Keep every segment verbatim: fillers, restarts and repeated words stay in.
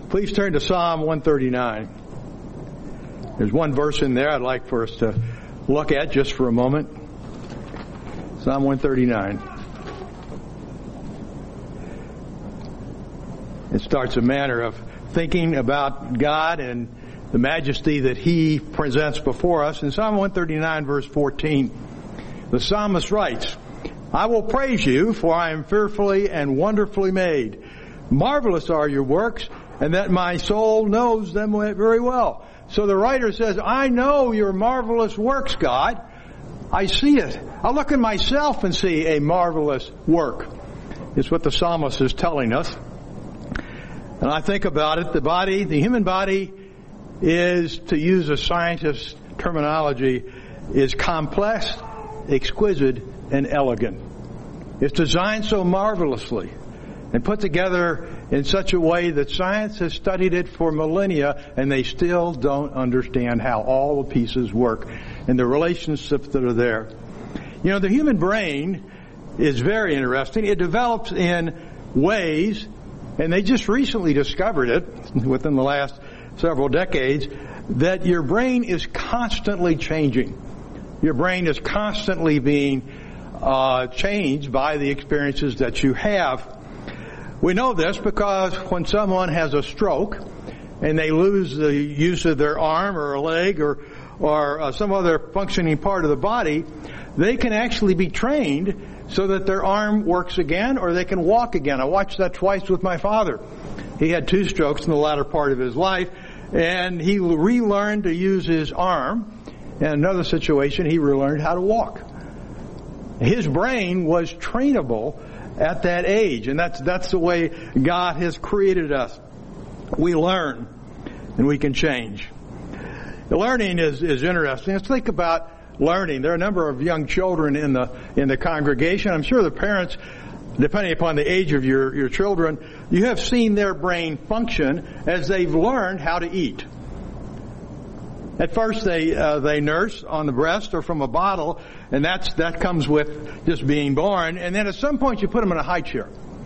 Please turn to Psalm one thirty-nine. There's one verse in there I'd like for us to look at just for a moment. Psalm one thirty-nine. It starts a manner of thinking about God and the majesty that He presents before us. In Psalm one thirty-nine, verse fourteen, the psalmist writes, I will praise you, for I am fearfully and wonderfully made. Marvelous are your works, and that my soul knows them very well. So the writer says, I know your marvelous works, God. I see it. I look at myself and see a marvelous work. It's what the psalmist is telling us. And I think about it, the body, the human body is, to use a scientist's terminology, is complex, exquisite, and elegant. It's designed so marvelously and put together in such a way that science has studied it for millennia, and they still don't understand how all the pieces work and the relationships that are there. You know, the human brain is very interesting. It develops in ways, and they just recently discovered it within the last several decades, that your brain is constantly changing. Your brain is constantly being uh, changed by the experiences that you have. We know this because when someone has a stroke and they lose the use of their arm or a leg or or uh, some other functioning part of the body, they can actually be trained so that their arm works again or they can walk again. I watched that twice with my father. He had two strokes in the latter part of his life, and he relearned to use his arm. In another situation, he relearned how to walk. His brain was trainable at that age, and that's that's the way God has created us. We learn, and we can change. The learning is, is interesting. Let's think about learning. There are a number of young children in the in the congregation. I'm sure the parents, depending upon the age of your, your children, you have seen their brain function as they've learned how to eat. At first, they uh, they nurse on the breast or from a bottle, and that's that comes with just being born. And then at some point, you put them in a high chair,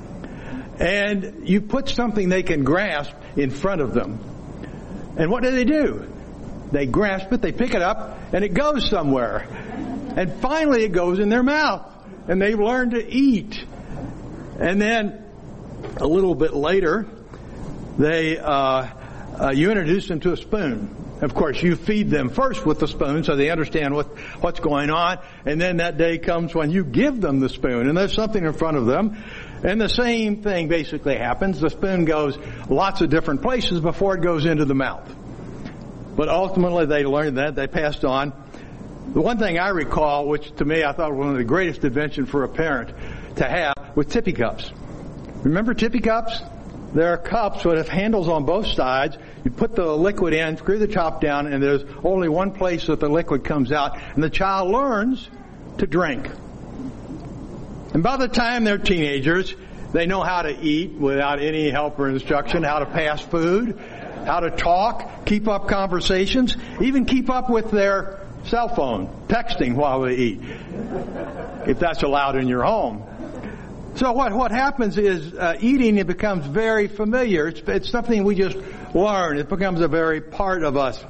and you put something they can grasp in front of them. And what do they do? They grasp it, they pick it up, and it goes somewhere. And finally, it goes in their mouth, and they've learned to eat. And then a little bit later, they uh, uh, you introduce them to a spoon. Of course, you feed them first with the spoon so they understand what, what's going on. And then that day comes when you give them the spoon. And there's something in front of them. And the same thing basically happens. The spoon goes lots of different places before it goes into the mouth. But ultimately they learned that. They passed on. The one thing I recall, which to me I thought was one of the greatest inventions for a parent to have, was tippy cups. Remember tippy cups? There are cups that have handles on both sides. You put the liquid in, screw the top down, and there's only one place that the liquid comes out, and the child learns to drink. And by the time they're teenagers, they know how to eat without any help or instruction, how to pass food, how to talk, keep up conversations, even keep up with their cell phone, texting while they eat, if that's allowed in your home. So what what happens is uh, eating, it becomes very familiar. It's, it's something we just learn. It becomes a very part of us.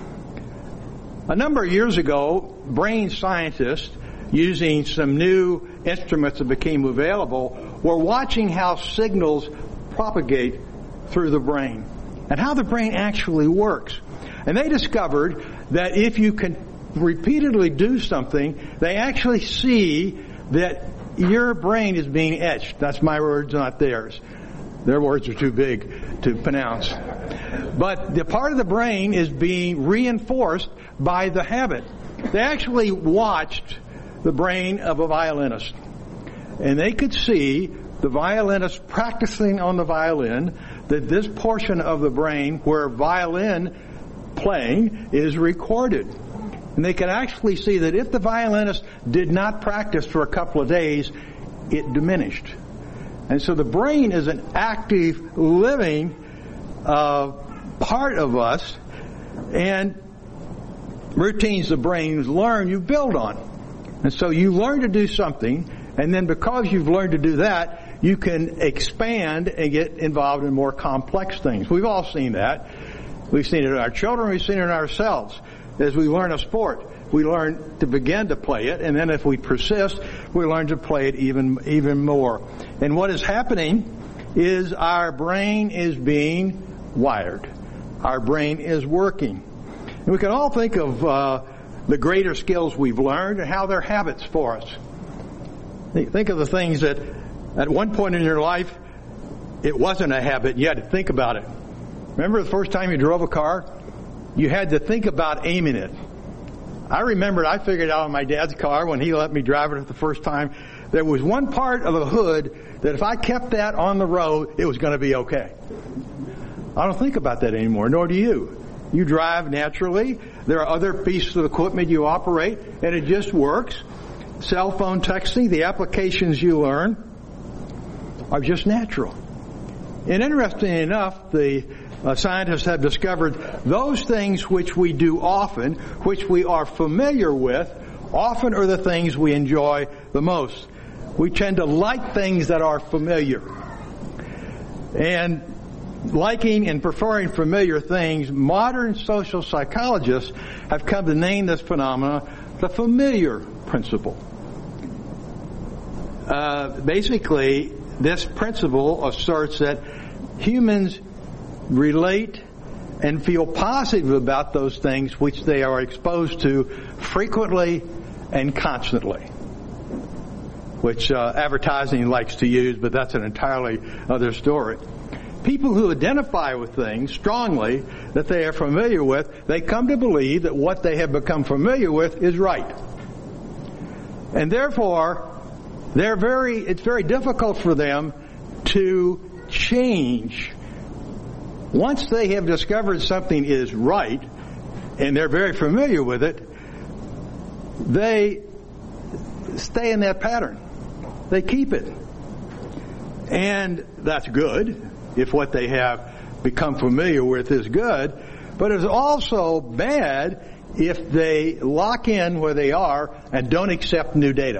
A number of years ago, brain scientists, using some new instruments that became available, were watching how signals propagate through the brain and how the brain actually works. And they discovered that if you can repeatedly do something, they actually see that your brain is being etched. That's my words, not theirs. Their words are too big to pronounce. But the part of the brain is being reinforced by the habit. They actually watched the brain of a violinist, and they could see the violinist practicing on the violin, that this portion of the brain where violin playing is recorded. And they could actually see that if the violinist did not practice for a couple of days, it diminished. And so the brain is an active, living uh, part of us, and routines the brain learn, you build on. And so you learn to do something, and then because you've learned to do that, you can expand and get involved in more complex things. We've all seen that. We've seen it in our children, we've seen it in ourselves. As we learn a sport, we learn to begin to play it, and then if we persist, we learn to play it even, even more. And what is happening is our brain is being wired. Our brain is working. And we can all think of uh, the greater skills we've learned and how they're habits for us. Think of the things that at one point in your life, it wasn't a habit, and you had to think about it. Remember the first time you drove a car? You had to think about aiming it. I remembered I figured out on my dad's car when he let me drive it the first time, there was one part of the hood that if I kept that on the road, it was going to be okay. I don't think about that anymore, nor do you. You drive naturally. There are other pieces of equipment you operate, and it just works. Cell phone texting, the applications you learn are just natural. And interestingly enough, the uh, scientists have discovered those things which we do often, which we are familiar with, often are the things we enjoy the most. We tend to like things that are familiar. And liking and preferring familiar things, modern social psychologists have come to name this phenomenon the familiar principle. Uh, basically, this principle asserts that humans relate and feel positive about those things which they are exposed to frequently and constantly, which uh, advertising likes to use, but that's an entirely other story. People who identify with things strongly that they are familiar with, they come to believe that what they have become familiar with is right. And therefore, they're very, it's very difficult for them to change. Once they have discovered something is right, and they're very familiar with it, they stay in that pattern. They keep it. And that's good, if what they have become familiar with is good, but it's also bad if they lock in where they are and don't accept new data.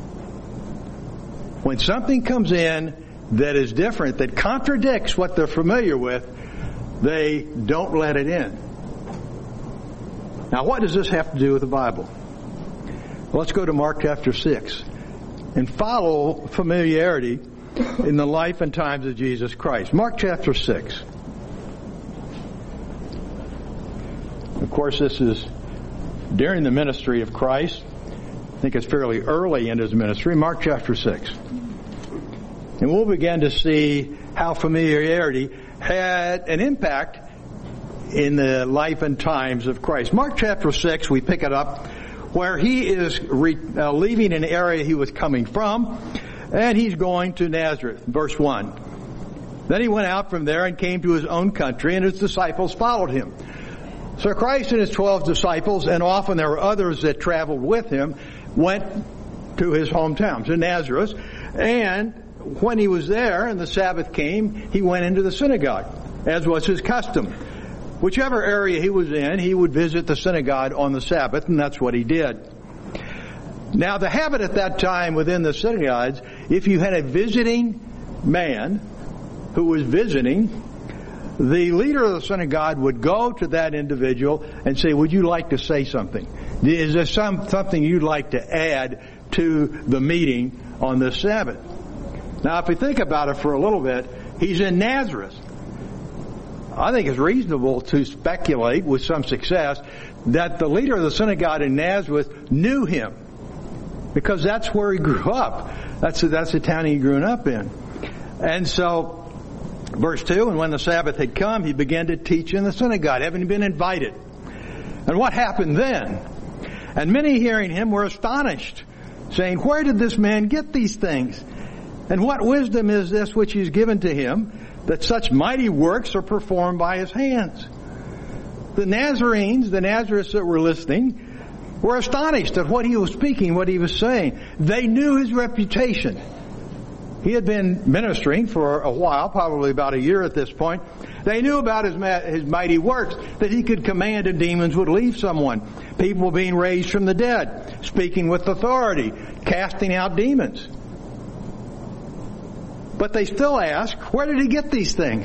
When something comes in that is different, that contradicts what they're familiar with, they don't let it in. Now, what does this have to do with the Bible? Well, let's go to Mark chapter six and follow familiarity in the life and times of Jesus Christ. Mark chapter six. Of course, this is during the ministry of Christ. I think it's fairly early in his ministry. Mark chapter six. And we'll begin to see how familiarity had an impact in the life and times of Christ. Mark chapter six, we pick it up where he is re, uh, leaving an area he was coming from, and he's going to Nazareth. Verse one. Then he went out from there and came to his own country, and his disciples followed him. So Christ and his twelve disciples, and often there were others that traveled with him, went to his hometown, to Nazareth, and when he was there and the Sabbath came, he went into the synagogue, as was his custom. Whichever area he was in, he would visit the synagogue on the Sabbath, and that's what he did. Now, the habit at that time within the synagogues, if you had a visiting man who was visiting, the leader of the synagogue would go to that individual and say, would you like to say something? Is there some, something you'd like to add to the meeting on this Sabbath? Now, if we think about it for a little bit, he's in Nazareth. I think it's reasonable to speculate with some success that the leader of the synagogue in Nazareth knew him, because that's where he grew up. That's, that's the town he grew up in. And so, verse two, and when the Sabbath had come, he began to teach in the synagogue, having been invited. And what happened then? And many hearing him were astonished, saying, where did this man get these things? And what wisdom is this which is given to him, that such mighty works are performed by his hands? The Nazarenes, the Nazarites that were listening, were astonished at what he was speaking, what he was saying. They knew his reputation. He had been ministering for a while, probably about a year at this point. They knew about his his mighty works, that he could command and demons would leave someone, people being raised from the dead, speaking with authority, casting out demons. But they still ask, where did he get these things?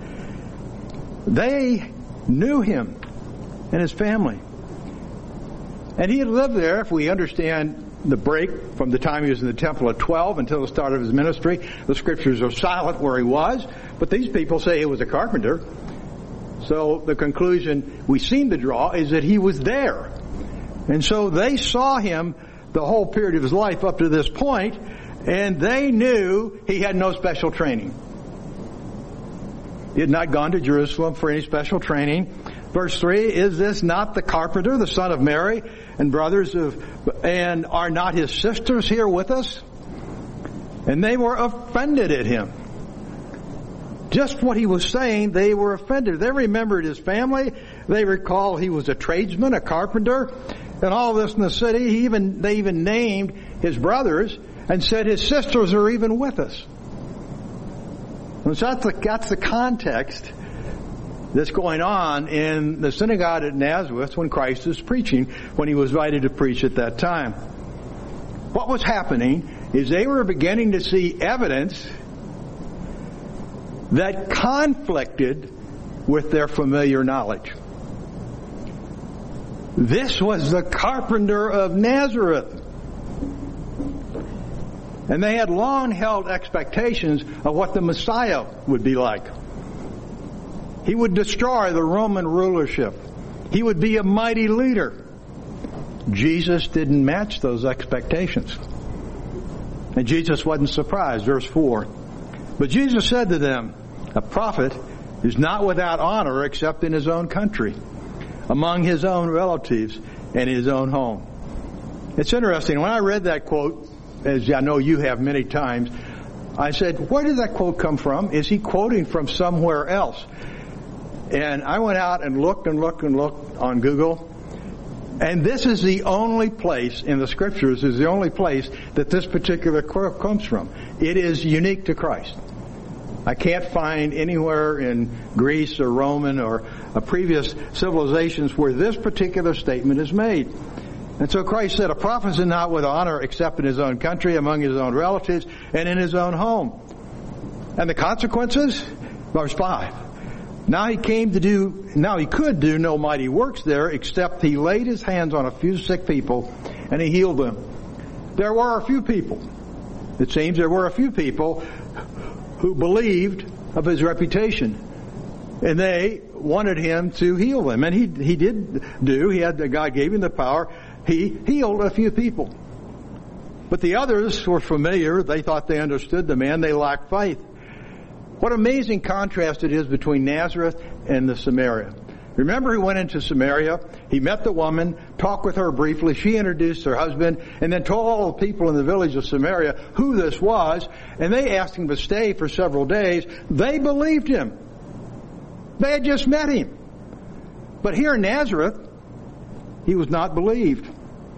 They knew him and his family. And he had lived there, if we understand the break from the time he was in the temple at twelve until the start of his ministry. The scriptures are silent where he was, but these people say he was a carpenter. So the conclusion we seem to draw is that he was there. And so they saw him the whole period of his life up to this point, and they knew he had no special training. He had not gone to Jerusalem for any special training. Verse three, is this not the carpenter, the son of Mary, and brothers of, and are not his sisters here with us? And they were offended at him. Just what he was saying, they were offended. They remembered his family. They recall he was a tradesman, a carpenter, and all this in the city. He even, they even named his brothers and said his sisters are even with us. And so that's the, that's the context that's going on in the synagogue at Nazareth when Christ is preaching, when he was invited to preach at that time. What was happening is they were beginning to see evidence that conflicted with their familiar knowledge. This was the carpenter of Nazareth. And they had long held expectations of what the Messiah would be like. He would destroy the Roman rulership. He would be a mighty leader. Jesus didn't match those expectations. And Jesus wasn't surprised. Verse four. But Jesus said to them, a prophet is not without honor except in his own country, among his own relatives, and his own home. It's interesting. When I read that quote, as I know you have many times, I said, where did that quote come from? Is he quoting from somewhere else? And I went out and looked and looked and looked on Google. And this is the only place in the Scriptures, is the only place that this particular quote comes from. It is unique to Christ. I can't find anywhere in Greece or Roman or uh, previous civilizations where this particular statement is made. And so Christ said, a prophet is not with honor except in his own country, among his own relatives, and in his own home. And the consequences? Verse five. Now he came to do, now he could do no mighty works there, except he laid his hands on a few sick people and he healed them. There were a few people. It seems there were a few people who believed of his reputation. And they wanted him to heal them. And he, he did do, he had, God gave him the power. He healed a few people. But the others were familiar. They thought they understood the man. They lacked faith. What amazing contrast it is between Nazareth and the Samaria. Remember, he went into Samaria, he met the woman, talked with her briefly, she introduced her husband, and then told all the people in the village of Samaria who this was, and they asked him to stay for several days. They believed him. They had just met him. But here in Nazareth, he was not believed.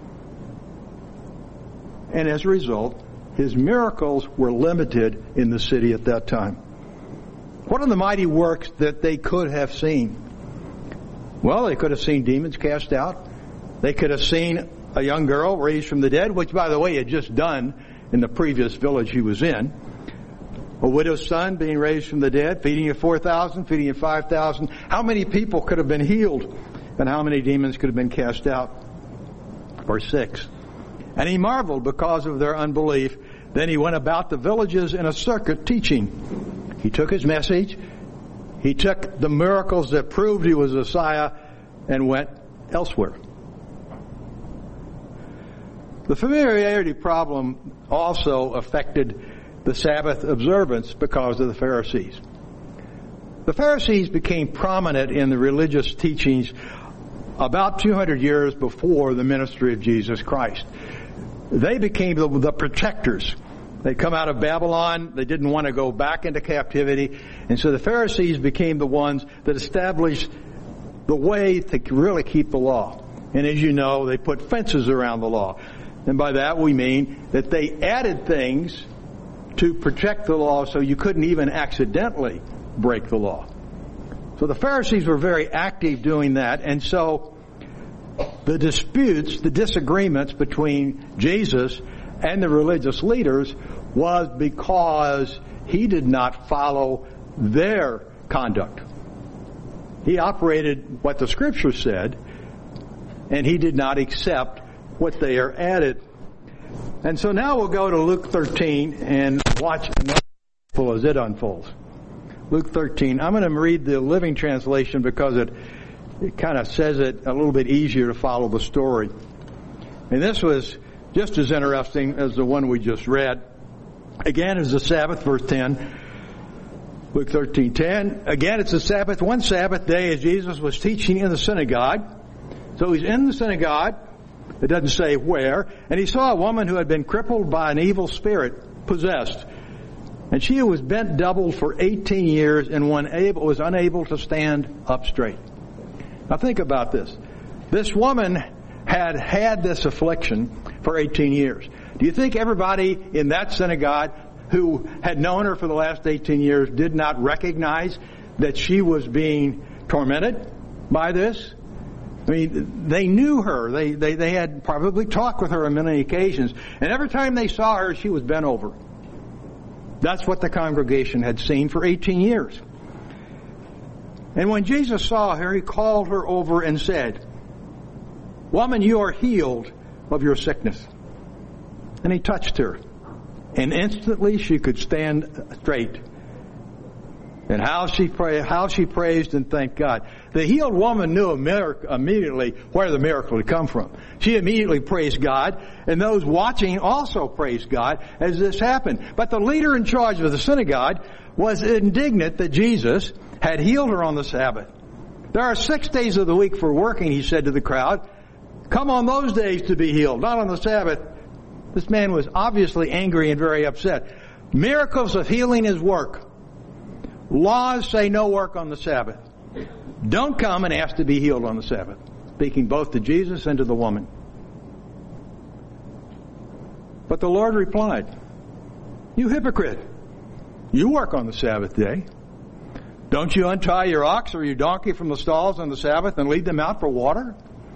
And as a result, his miracles were limited in the city at that time. What are the mighty works that they could have seen? Well, they could have seen demons cast out. They could have seen a young girl raised from the dead, which, by the way, he had just done in the previous village he was in. A widow's son being raised from the dead, feeding you four thousand, feeding you five thousand. How many people could have been healed? And how many demons could have been cast out? Verse six. And he marveled because of their unbelief. Then he went about the villages in a circuit teaching. He took his message, he took the miracles that proved he was Messiah, and went elsewhere. The familiarity problem also affected the Sabbath observance because of the Pharisees. The Pharisees became prominent in the religious teachings about two hundred years before the ministry of Jesus Christ. They became the, the protectors. They'd come out of Babylon. They didn't want to go back into captivity. And so the Pharisees became the ones that established the way to really keep the law. And as you know, they put fences around the law. And by that we mean that they added things to protect the law so you couldn't even accidentally break the law. So the Pharisees were very active doing that. And so the disputes, the disagreements between Jesus and the religious leaders was because he did not follow their conduct. He operated what the Scripture said, and he did not accept what they are added. And so now we'll go to Luke thirteen and watch as it unfolds. Luke thirteen. I'm going to read the Living Translation because it, it kind of says it a little bit easier to follow the story. And this was just as interesting as the one we just read. Again, it's the Sabbath, verse ten. Luke thirteen ten. Again, it's the Sabbath. One Sabbath day as Jesus was teaching in the synagogue. So he's in the synagogue. It doesn't say where. And he saw a woman who had been crippled by an evil spirit, possessed. And she was bent double for eighteen years and one able, was unable to stand up straight. Now think about this. This woman had had this affliction for eighteen years. Do you think everybody in that synagogue who had known her for the last eighteen years did not recognize that she was being tormented by this? I mean, they knew her. They, they, they had probably talked with her on many occasions. And every time they saw her, she was bent over. That's what the congregation had seen for eighteen years. And when Jesus saw her, he called her over and said, "Woman, you are healed of your sickness." And he touched her. And instantly she could stand straight. And how she pray, how she praised and thanked God. The healed woman knew immediately where the miracle had come from. She immediately praised God, and those watching also praised God as this happened. But the leader in charge of the synagogue was indignant that Jesus had healed her on the Sabbath. There are six days of the week for working, he said to the crowd. Come on those days to be healed, not on the Sabbath. This man was obviously angry and very upset. Miracles of healing is work. Laws say no work on the Sabbath. Don't come and ask to be healed on the Sabbath. Speaking both to Jesus and to the woman. But the Lord replied, "You hypocrite, you work on the Sabbath day. Don't you untie your ox or your donkey from the stalls on the Sabbath and lead them out for water?"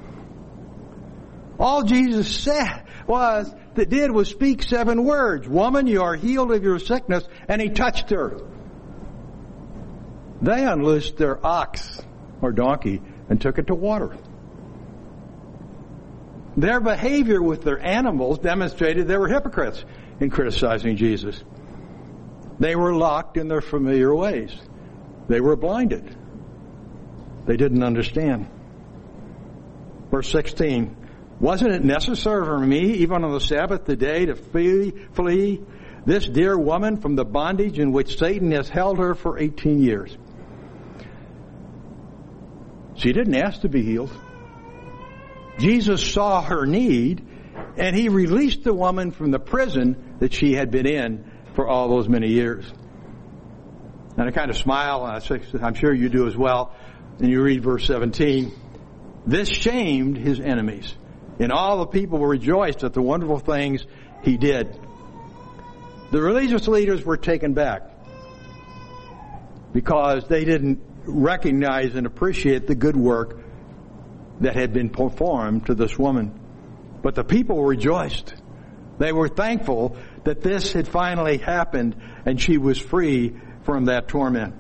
All Jesus said was, that did was speak seven words. "Woman, you are healed of your sickness," and he touched her. They unloosed their ox or donkey and took it to water. Their behavior with their animals demonstrated they were hypocrites in criticizing Jesus. They were locked in their familiar ways. They were blinded. They didn't understand. Verse sixteen, wasn't it necessary for me, even on the Sabbath today, to flee, flee this dear woman from the bondage in which Satan has held her for eighteen years? She didn't ask to be healed. Jesus saw her need, and he released the woman from the prison that she had been in for all those many years. And I kind of smile, and I'm sure you do as well, and you read verse seventeen. This shamed his enemies, and all the people rejoiced at the wonderful things he did. The religious leaders were taken back because they didn't recognize and appreciate the good work that had been performed to this woman. But the people rejoiced. They were thankful that this had finally happened and she was free from that torment.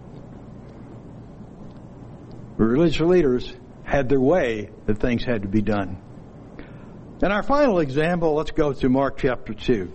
The religious leaders had their way that things had to be done. And our final example, let's go to Mark chapter two.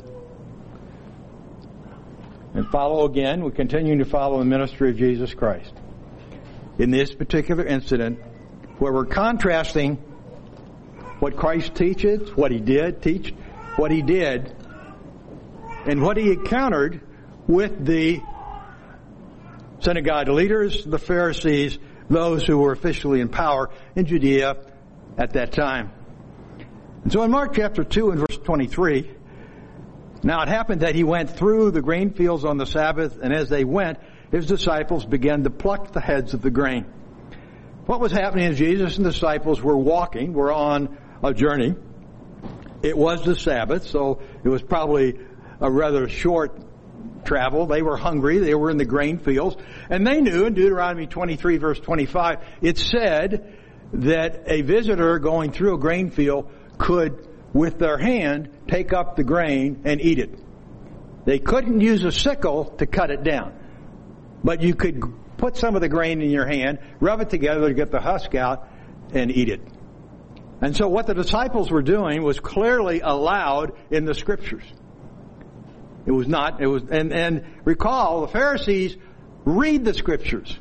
And follow again, we continue to follow the ministry of Jesus Christ. In this particular incident, where we're contrasting what Christ teaches, what he did teach, what he did, and what he encountered with the synagogue leaders, the Pharisees, those who were officially in power in Judea at that time. And so in Mark chapter two and verse twenty-three, now it happened that he went through the grain fields on the Sabbath, and as they went, his disciples began to pluck the heads of the grain. What was happening is Jesus and the disciples were walking, were on a journey. It was the Sabbath, so it was probably a rather short travel. They were hungry. They were in the grain fields. And they knew in Deuteronomy twenty-three, verse twenty-five, it said that a visitor going through a grain field could, with their hand, take up the grain and eat it. They couldn't use a sickle to cut it down. But you could put some of the grain in your hand, rub it together to get the husk out, and eat it. And so what the disciples were doing was clearly allowed in the Scriptures. It was not, it was, and, and recall, the Pharisees read the Scriptures.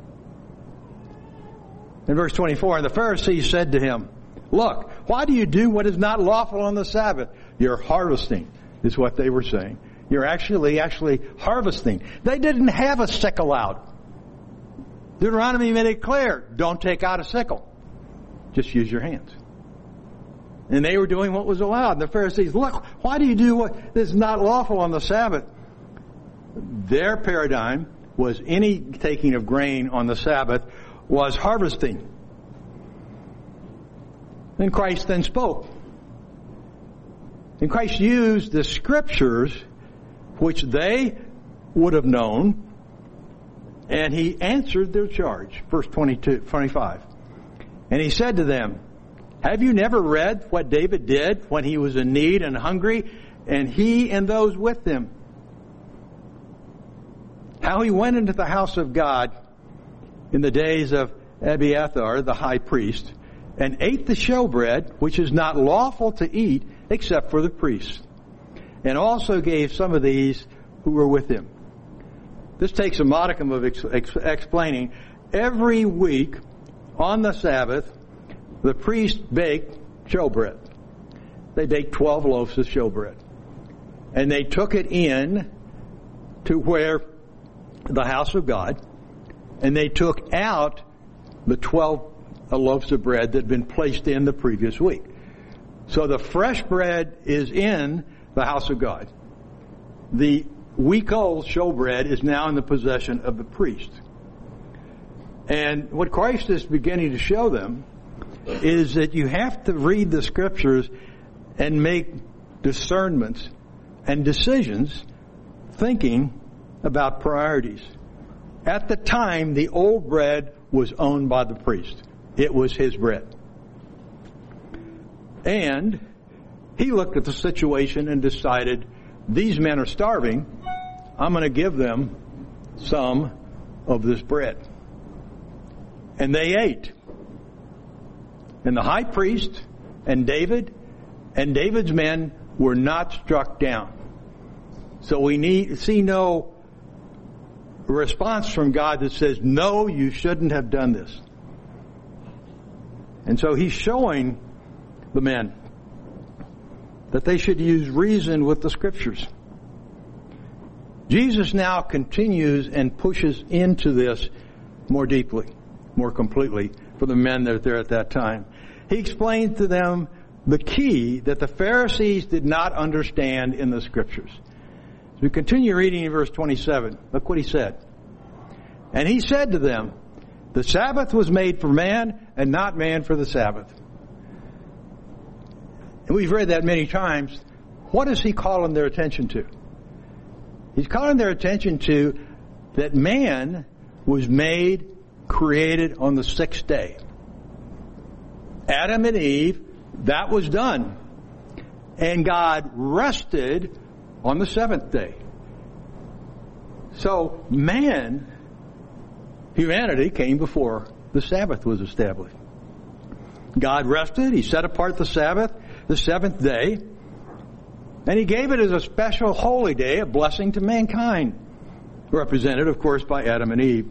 In verse twenty-four, and the Pharisees said to him, "Look, why do you do what is not lawful on the Sabbath?" You're harvesting, is what they were saying. You're actually, actually harvesting. They didn't have a sickle out. Deuteronomy made it clear, don't take out a sickle. Just use your hands. And they were doing what was allowed. And the Pharisees, look, why do you do what is not lawful on the Sabbath? Their paradigm was any taking of grain on the Sabbath was harvesting. And Christ then spoke. And Christ used the Scriptures, which they would have known, and He answered their charge. Verse twenty-two, twenty-five. And He said to them, "Have you never read what David did when he was in need and hungry, and he and those with him? How he went into the house of God in the days of Abiathar, the high priest, and ate the showbread, which is not lawful to eat except for the priests, and also gave some of these who were with him." This takes a modicum of ex- ex- explaining. Every week on the Sabbath, the priest baked showbread. They baked twelve loaves of showbread. And they took it in to where the house of God, and they took out the twelve loaves of bread that had been placed in the previous week. So the fresh bread is in the house of God. The week-old showbread is now in the possession of the priest. And what Christ is beginning to show them is that you have to read the Scriptures and make discernments and decisions thinking about priorities. At the time, the old bread was owned by the priest. It was his bread. And he looked at the situation and decided, these men are starving. I'm going to give them some of this bread. And they ate. And the high priest and David and David's men were not struck down. So we need see no response from God that says, no, you shouldn't have done this. And so he's showing the men that they should use reason with the Scriptures. Jesus now continues and pushes into this more deeply, more completely for the men that are there at that time. He explained to them the key that the Pharisees did not understand in the Scriptures. As we continue reading in verse twenty-seven, look what he said. And he said to them, the Sabbath was made for man, and not man for the Sabbath. And we've read that many times. What is he calling their attention to? He's calling their attention to that man was made, created on the sixth day. Adam and Eve, that was done. And God rested on the seventh day. So man, humanity came before the Sabbath was established. God rested. He set apart the Sabbath, the seventh day. And he gave it as a special holy day, a blessing to mankind. Represented, of course, by Adam and Eve.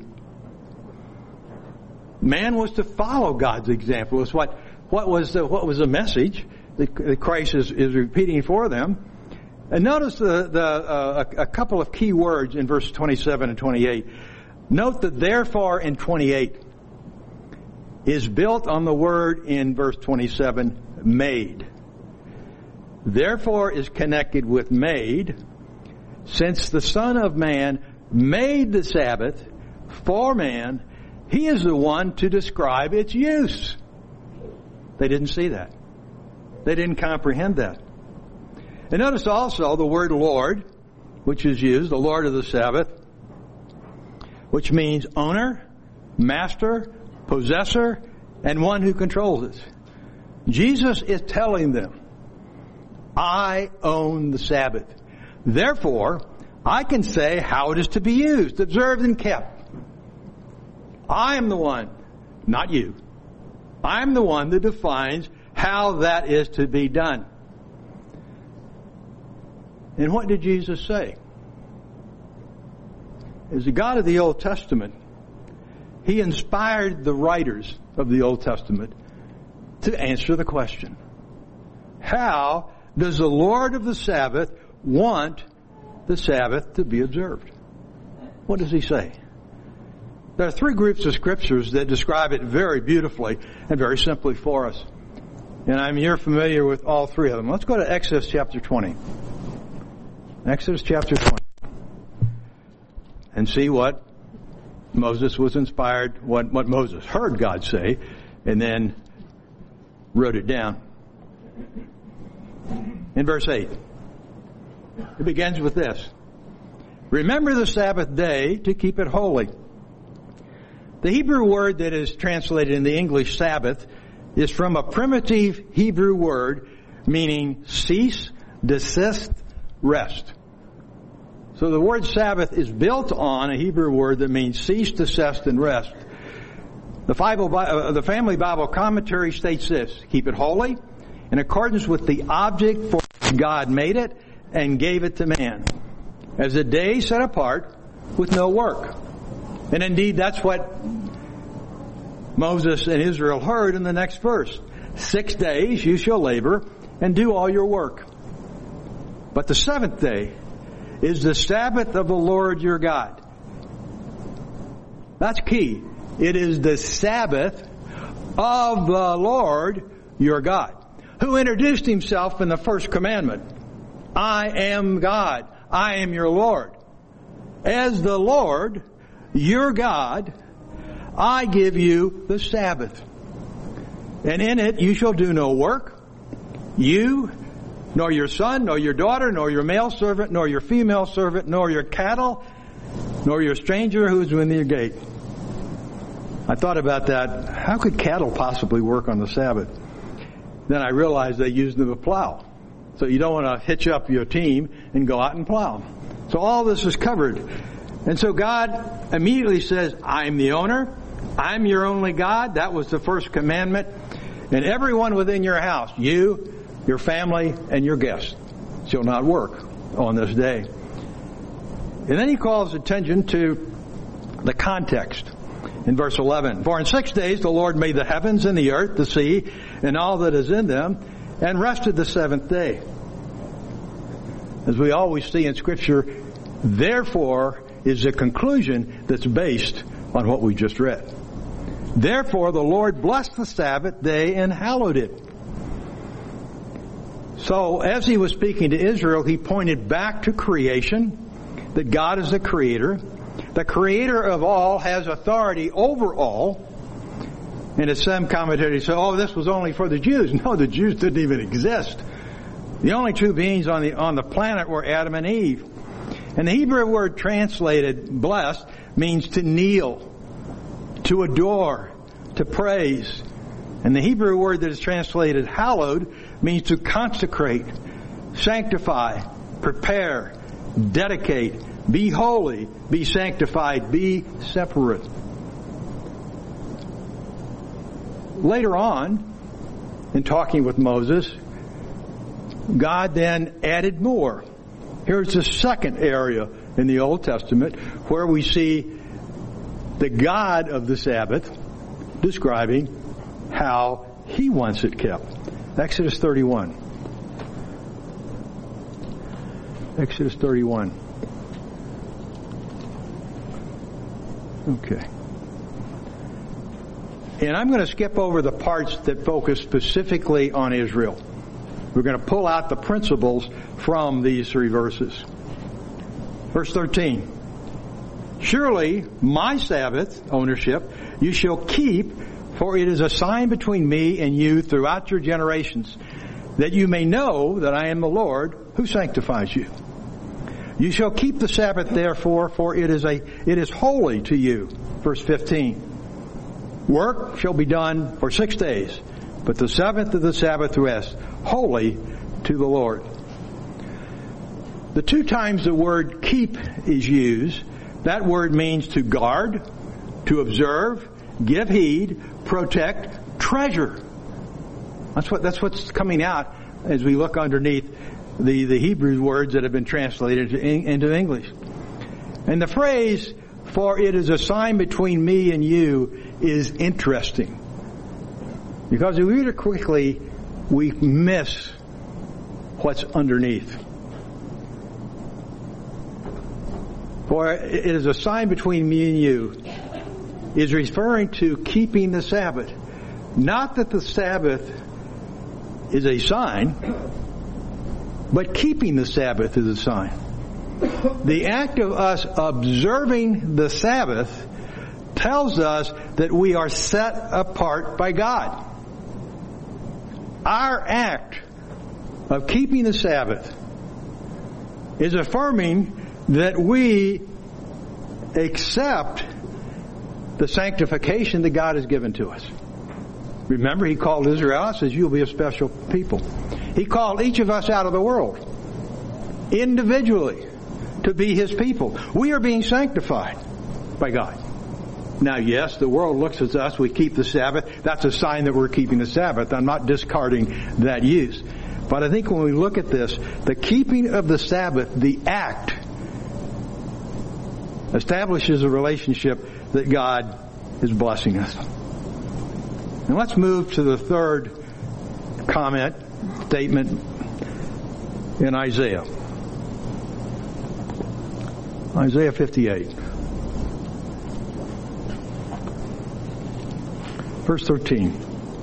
Man was to follow God's example. It's what, what was the, what was the message that Christ is, is repeating for them. And notice the, the, uh, a, a couple of key words in verse twenty-seven and twenty-eight. Note that therefore in twenty-eight is built on the word in verse twenty-seven, made. Therefore is connected with made, since the Son of Man made the Sabbath for man, he is the one to describe its use. They didn't see that. They didn't comprehend that. And notice also the word Lord, which is used, the Lord of the Sabbath, which means owner, master, possessor, and one who controls it. Jesus is telling them, I own the Sabbath. Therefore, I can say how it is to be used, observed, and kept. I am the one, not you. I'm the one that defines how that is to be done. And what did Jesus say? As the God of the Old Testament, He inspired the writers of the Old Testament to answer the question, how does the Lord of the Sabbath want the Sabbath to be observed? What does He say? There are three groups of scriptures that describe it very beautifully and very simply for us. And I'm here familiar with all three of them. Let's go to Exodus chapter twenty. Exodus chapter twenty. And see what Moses was inspired, what, what Moses heard God say, and then wrote it down. In verse eight, it begins with this. Remember the Sabbath day to keep it holy. The Hebrew word that is translated in the English Sabbath is from a primitive Hebrew word meaning cease, desist, rest. So the word Sabbath is built on a Hebrew word that means cease, desist, and rest. The, Bible, uh, the Family Bible Commentary states this, keep it holy in accordance with the object for which God made it and gave it to man, as a day set apart with no work. And indeed, that's what Moses and Israel heard in the next verse. Six days you shall labor and do all your work. But the seventh day is the Sabbath of the Lord your God. That's key. It is the Sabbath of the Lord your God, who introduced Himself in the first commandment. I am God. I am your Lord. As the Lord, your God, I give you the Sabbath. And in it you shall do no work. You, nor your son, nor your daughter, nor your male servant, nor your female servant, nor your cattle, nor your stranger who is within your gate. I thought about that. How could cattle possibly work on the Sabbath? Then I realized they used them to plow. So you don't want to hitch up your team and go out and plow. So all this is covered. And so God immediately says, I'm the owner. I'm your only God. That was the first commandment. And everyone within your house, you, your family, and your guests, shall not work on this day. And then He calls attention to the context. In verse eleven, for in six days the Lord made the heavens and the earth, the sea, and all that is in them, and rested the seventh day. As we always see in Scripture, therefore is the conclusion that's based on what we just read. Therefore the Lord blessed the Sabbath day and hallowed it. So as He was speaking to Israel, He pointed back to creation, that God is the creator. The creator of all has authority over all. And as some commentators say, oh, this was only for the Jews. No, the Jews didn't even exist. The only two beings on the on the planet were Adam and Eve. And the Hebrew word translated blessed means to kneel, to adore, to praise. And the Hebrew word that is translated hallowed means to consecrate, sanctify, prepare, dedicate, be holy, be sanctified, be separate. Later on, in talking with Moses, God then added more. Here's the second area in the Old Testament where we see the God of the Sabbath describing how He wants it kept. Exodus thirty-one. Exodus thirty-one. Okay. And I'm going to skip over the parts that focus specifically on Israel. We're going to pull out the principles from these three verses. Verse thirteen. Surely my Sabbath ownership you shall keep, for it is a sign between me and you throughout your generations, that you may know that I am the Lord who sanctifies you. You shall keep the Sabbath therefore, for it is a it is holy to you. Verse fifteen. Work shall be done for six days, but the seventh of the Sabbath rest, holy to the Lord. The two times the word keep is used, that word means to guard, to observe, give heed, protect, treasure. That's what, that's what's coming out as we look underneath the, the Hebrew words that have been translated into English. And the phrase, for it is a sign between me and you, is interesting. Because if we read it quickly, we miss what's underneath. For it is a sign between me and you, is referring to keeping the Sabbath. Not that the Sabbath is a sign, but keeping the Sabbath is a sign. The act of us observing the Sabbath tells us that we are set apart by God. Our act of keeping the Sabbath is affirming that we accept the sanctification that God has given to us. Remember, He called Israel out, says, you'll be a special people. He called each of us out of the world, individually, to be His people. We are being sanctified by God. Now, yes, the world looks at us, we keep the Sabbath. That's a sign that we're keeping the Sabbath. I'm not discarding that use. But I think when we look at this, the keeping of the Sabbath, the act, establishes a relationship that God is blessing us. Now let's move to the third comment, statement in Isaiah. Isaiah fifty-eight. Verse thirteen.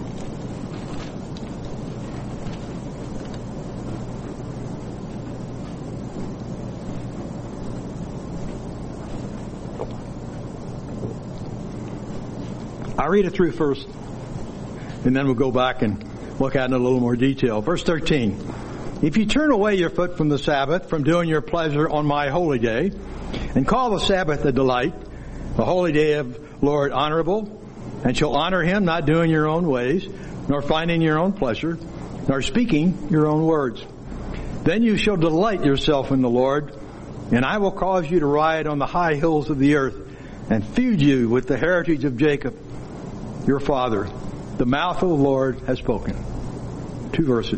I'll read it through first, and then we'll go back and look at it in a little more detail. Verse thirteen. If you turn away your foot from the Sabbath, from doing your pleasure on my holy day, and call the Sabbath a delight, the holy day of Lord honorable, and shall honor Him, not doing your own ways, nor finding your own pleasure, nor speaking your own words. Then you shall delight yourself in the Lord, and I will cause you to ride on the high hills of the earth, and feed you with the heritage of Jacob, your father. The mouth of the Lord has spoken. Two verses.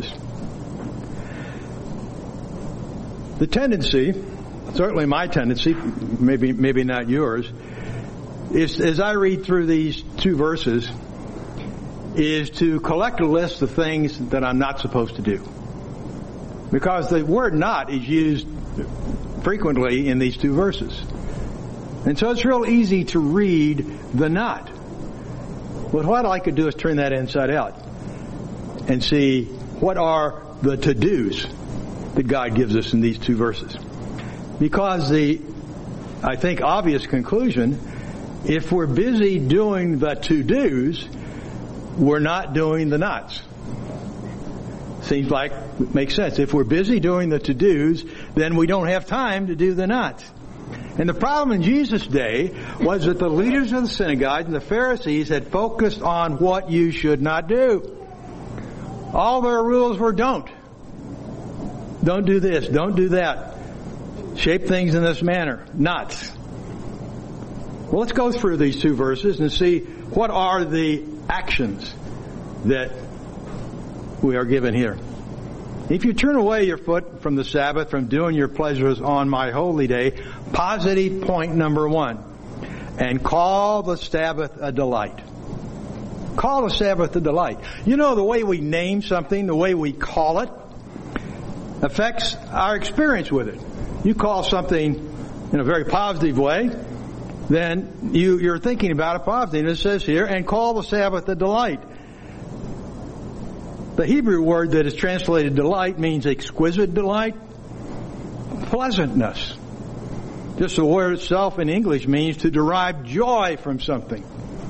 The tendency, certainly my tendency, maybe maybe not yours, is as I read through these two verses, is to collect a list of things that I'm not supposed to do. Because the word not is used frequently in these two verses. And so it's real easy to read the not. But what I could do is turn that inside out and see what are the to-dos that God gives us in these two verses. Because the, I think, obvious conclusion, if we're busy doing the to-dos, we're not doing the nots. Seems like it makes sense. If we're busy doing the to-dos, then we don't have time to do the nots. And the problem in Jesus' day was that the leaders of the synagogue and the Pharisees had focused on what you should not do. All their rules were don't. Don't do this. Don't do that. Shape things in this manner. Nots. Well, let's go through these two verses and see what are the actions that we are given here. If you turn away your foot from the Sabbath, from doing your pleasures on my holy day, positive point number one, and call the Sabbath a delight. Call the Sabbath a delight. You know, the way we name something, the way we call it, affects our experience with it. You call something in a very positive way, then you, you're thinking about it positively. And it says here, and call the Sabbath a delight. The Hebrew word that is translated delight means exquisite delight, pleasantness. Just the word itself in English means to derive joy from something.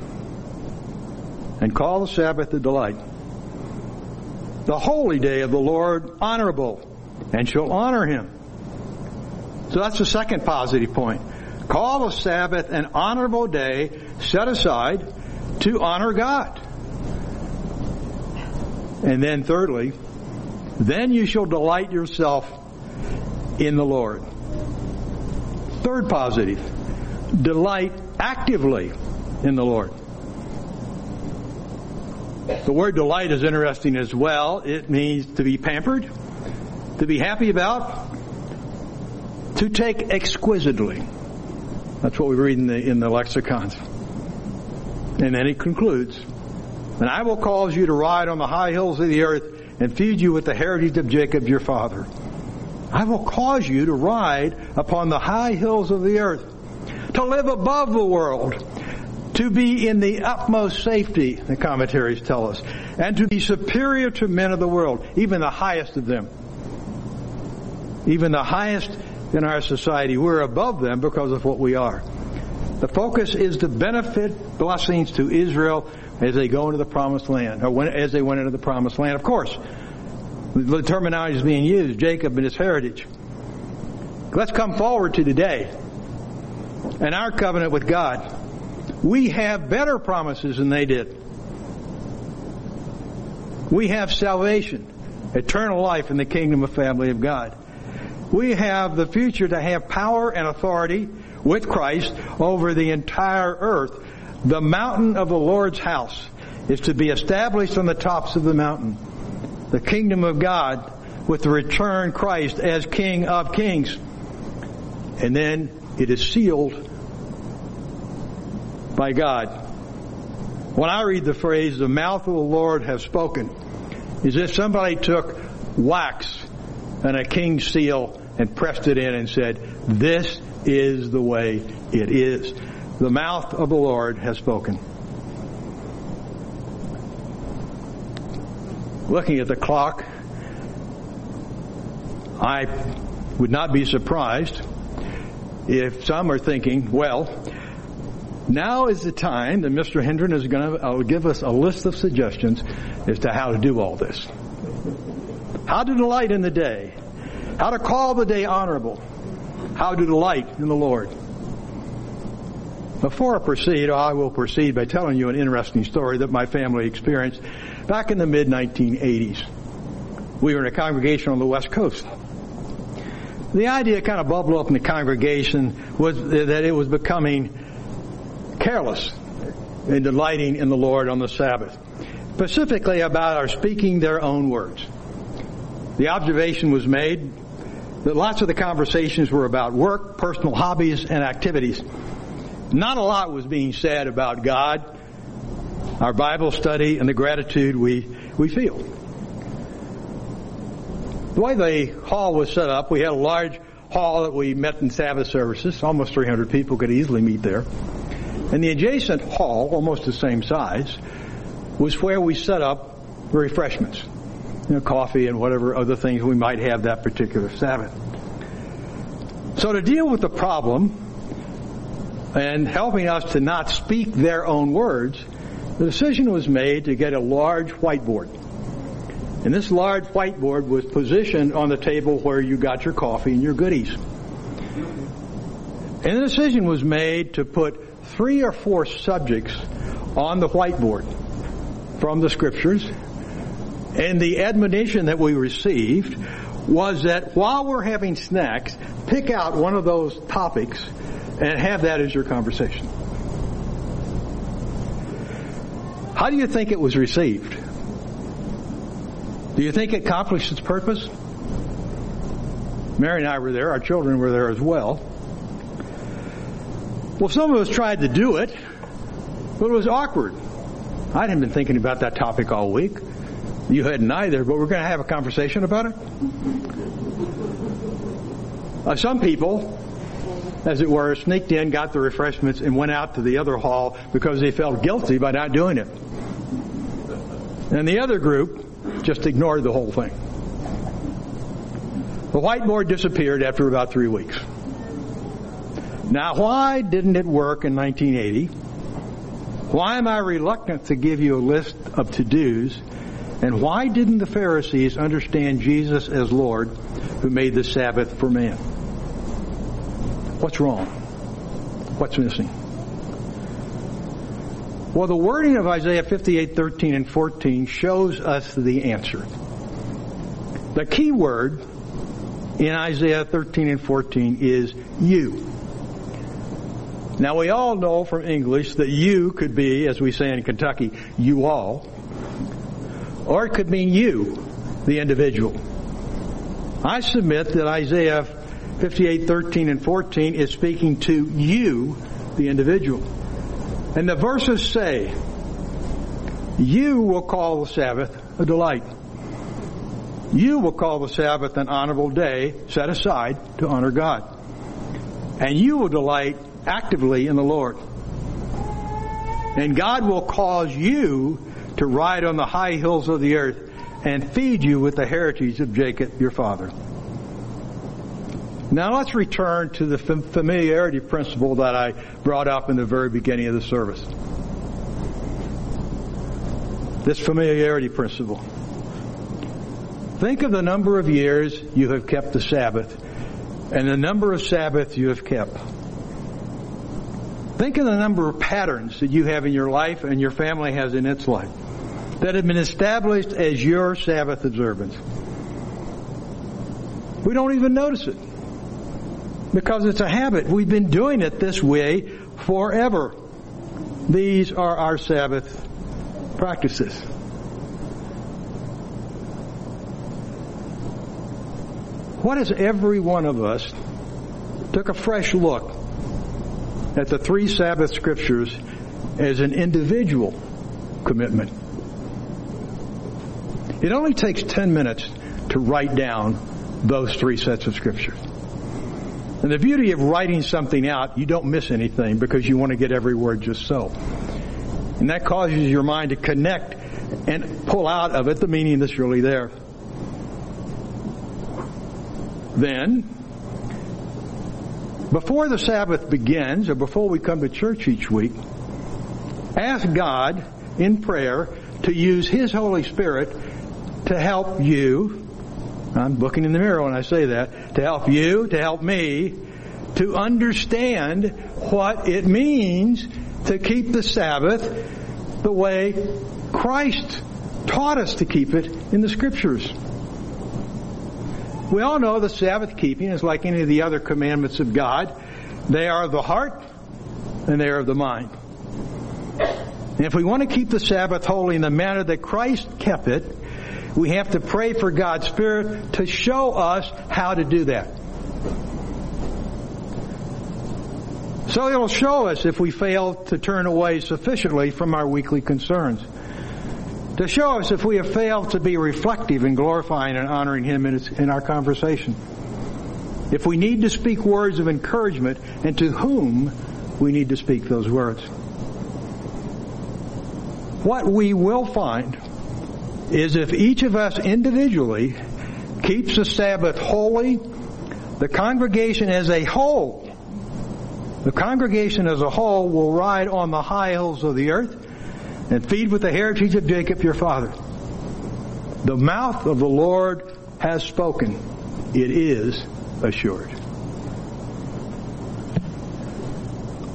And call the Sabbath a delight. The holy day of the Lord honorable, and shall honor Him. So that's the second positive point. Call the Sabbath an honorable day set aside to honor God. And then thirdly, then you shall delight yourself in the Lord. Third positive, delight actively in the Lord. The word delight is interesting as well. It means to be pampered, to be happy about, to take exquisitely. That's what we read in the, in the lexicons. And then he concludes, and I will cause you to ride on the high hills of the earth and feed you with the heritage of Jacob your father. I will cause you to ride upon the high hills of the earth, to live above the world, to be in the utmost safety, the commentaries tell us, and to be superior to men of the world, even the highest of them. Even the highest in our society, we're above them because of what we are. The focus is to benefit blessings to Israel as they go into the promised land, or when, as they went into the promised land. Of course, the terminology is being used, Jacob and his heritage. Let's come forward to today and our covenant with God. We have better promises than they did. We have salvation, eternal life in the kingdom of family of God. We have the future to have power and authority with Christ over the entire earth. The mountain of the Lord's house is to be established on the tops of the mountain. The kingdom of God with the returned Christ as King of kings. And then it is sealed by God. When I read the phrase, the mouth of the Lord has spoken, is if somebody took wax and a king's seal and pressed it in and said, this is the way it is. The mouth of the Lord has spoken. Looking at the clock, I would not be surprised if some are thinking, well, now is the time that Mister Hendren is going to uh, give us a list of suggestions as to how to do all this. How to delight in the day. How to call the day honorable. How to delight in the Lord. Before I proceed, I will proceed by telling you an interesting story that my family experienced back in the mid nineteen eighties. We were in a congregation on the West Coast. The idea kind of bubbled up in the congregation was that it was becoming careless in delighting in the Lord on the Sabbath. Specifically about our speaking their own words. The observation was made that lots of the conversations were about work, personal hobbies, and activities. Not a lot was being said about God, our Bible study, and the gratitude we, we feel. The way the hall was set up, we had a large hall that we met in Sabbath services. Almost three hundred people could easily meet there. And the adjacent hall, almost the same size, was where we set up the refreshments. You know, coffee and whatever other things we might have that particular Sabbath. So to deal with the problem and helping us to not speak their own words, the decision was made to get a large whiteboard. And this large whiteboard was positioned on the table where you got your coffee and your goodies. And the decision was made to put three or four subjects on the whiteboard from the Scriptures. And the admonition that we received was that while we're having snacks, pick out one of those topics and have that as your conversation. How do you think it was received? Do you think it accomplished its purpose? Mary and I were there. Our children were there as well. Well, some of us tried to do it, but it was awkward. I hadn't been thinking about that topic all week. You hadn't either, but we're going to have a conversation about it. Uh, some people, as it were, sneaked in, got the refreshments, and went out to the other hall because they felt guilty by not doing it. And the other group just ignored the whole thing. The whiteboard disappeared after about three weeks. Now, why didn't it work in nineteen eighty? Why am I reluctant to give you a list of to-dos? And why didn't the Pharisees understand Jesus as Lord who made the Sabbath for man? What's wrong? What's missing? Well, the wording of Isaiah fifty-eight, thirteen and fourteen shows us the answer. The key word in Isaiah thirteen and fourteen is you. Now we all know from English that you could be, as we say in Kentucky, you all, or it could mean you, the individual. I submit that Isaiah fifty-eight, thirteen and fourteen is speaking to you, the individual. And the verses say, you will call the Sabbath a delight. You will call the Sabbath an honorable day set aside to honor God. And you will delight actively in the Lord. And God will cause you to ride on the high hills of the earth and feed you with the heritage of Jacob your father. Now let's return to the familiarity principle that I brought up in the very beginning of the service. This familiarity principle. Think of the number of years you have kept the Sabbath and the number of Sabbaths you have kept. Think of the number of patterns that you have in your life and your family has in its life that have been established as your Sabbath observance. We don't even notice it because it's a habit. We've been doing it this way forever. These are our Sabbath practices. What if every one of us took a fresh look at the three Sabbath scriptures as an individual commitment? It only takes ten minutes to write down those three sets of scriptures. And the beauty of writing something out, you don't miss anything because you want to get every word just so. And that causes your mind to connect and pull out of it the meaning that's really there. Then, before the Sabbath begins, or before we come to church each week, ask God in prayer to use His Holy Spirit to help you. I'm looking in the mirror when I say that. To help you, to help me, to understand what it means to keep the Sabbath the way Christ taught us to keep it in the Scriptures. We all know the Sabbath keeping is like any of the other commandments of God. They are of the heart and they are of the mind. And if we want to keep the Sabbath holy in the manner that Christ kept it, we have to pray for God's Spirit to show us how to do that. So He'll show us if we fail to turn away sufficiently from our weekly concerns. To show us if we have failed to be reflective in glorifying and honoring Him in, its, in our conversation. If we need to speak words of encouragement, and to whom we need to speak those words. What we will find is if each of us individually keeps the Sabbath holy, the congregation as a whole, the congregation as a whole will ride on the high hills of the earth and feed with the heritage of Jacob your father. The mouth of the Lord has spoken. It is assured.